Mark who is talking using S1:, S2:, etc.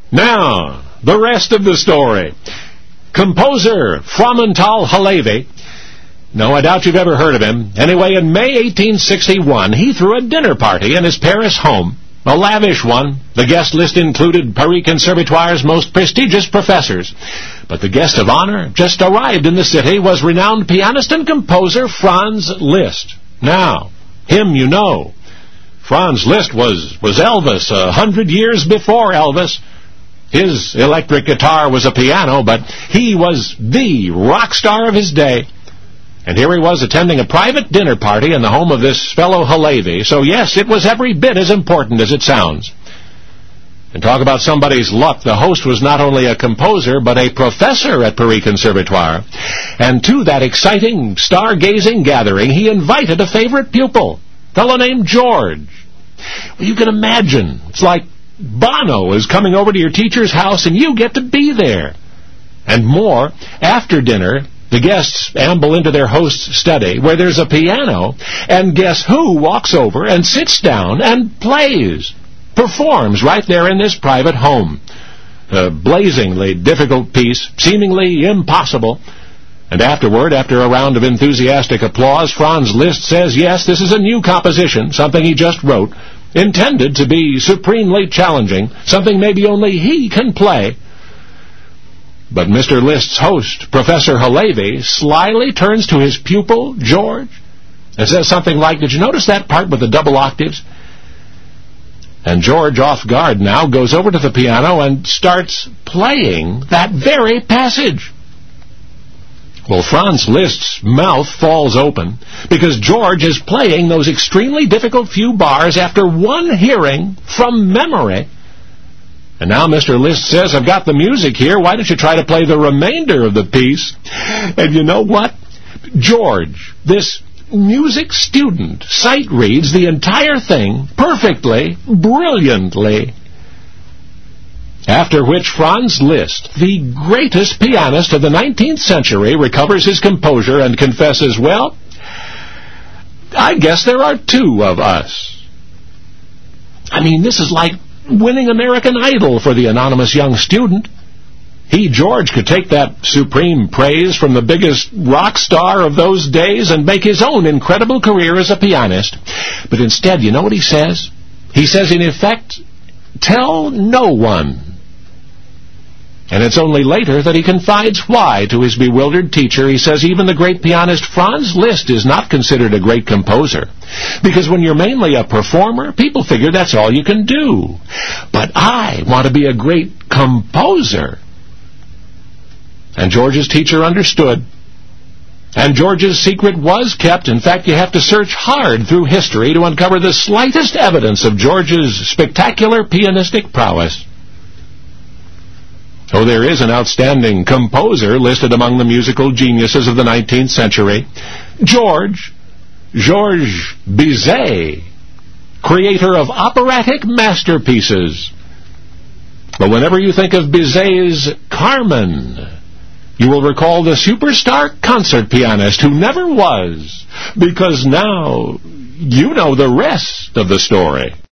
S1: Now, the rest of the story. Composer Fromental Halevi. No, I doubt you've ever heard of him. Anyway, in May 1861, he threw a dinner party in his Paris home. A lavish one. The guest list included Paris Conservatoire's most prestigious professors. But the guest of honor just arrived in the city was renowned pianist and composer Franz Liszt. Now, him you know. Franz Liszt was Elvis 100 years before Elvis. His electric guitar was a piano, but he was the rock star of his day. And here he was attending a private dinner party in the home of this fellow Halevi. So yes, it was every bit as important as it sounds. And talk about somebody's luck, the host was not only a composer, but a professor at Paris Conservatoire. And to that exciting, stargazing gathering, he invited a favorite pupil, a fellow named George. Well, you can imagine, it's like Bono is coming over to your teacher's house and you get to be there. And more, after dinner, the guests amble into their host's study, where there's a piano, and guess who walks over and sits down and plays, performs right there in this private home. A blazingly difficult piece, seemingly impossible. And afterward, after a round of enthusiastic applause, Franz Liszt says, yes, this is a new composition, something he just wrote, intended to be supremely challenging, something maybe only he can play. But Mr. Liszt's host, Professor Halevi, slyly turns to his pupil, George, and says something like, did you notice that part with the double octaves? And George, off guard now, goes over to the piano and starts playing that very passage. Well, Franz Liszt's mouth falls open because George is playing those extremely difficult few bars after one hearing from memory. And now Mr. Liszt says, I've got the music here. Why don't you try to play the remainder of the piece? And you know what? George, this music student, sight reads the entire thing perfectly, brilliantly. After which Franz Liszt, the greatest pianist of the 19th century, recovers his composure and confesses, well, I guess there are two of us. I mean, this is like winning American Idol for the anonymous young student. He, George, could take that supreme praise from the biggest rock star of those days and make his own incredible career as a pianist. But instead, you know what he says? He says, in effect, tell no one. And it's only later that he confides why to his bewildered teacher. He says even the great pianist Franz Liszt is not considered a great composer. Because when you're mainly a performer, people figure that's all you can do. But I want to be a great composer. And George's teacher understood. And George's secret was kept. In fact, you have to search hard through history to uncover the slightest evidence of George's spectacular pianistic prowess. Oh, there is an outstanding composer listed among the musical geniuses of the 19th century. Georges Bizet, creator of operatic masterpieces. But whenever you think of Bizet's Carmen, you will recall the superstar concert pianist who never was, because now you know the rest of the story.